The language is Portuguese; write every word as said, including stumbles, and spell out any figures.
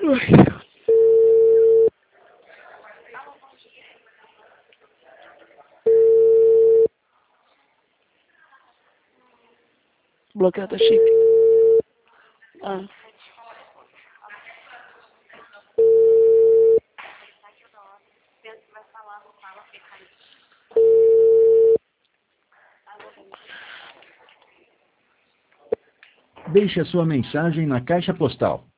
Bloqueado chip. Ah. Deixe a sua mensagem na caixa postal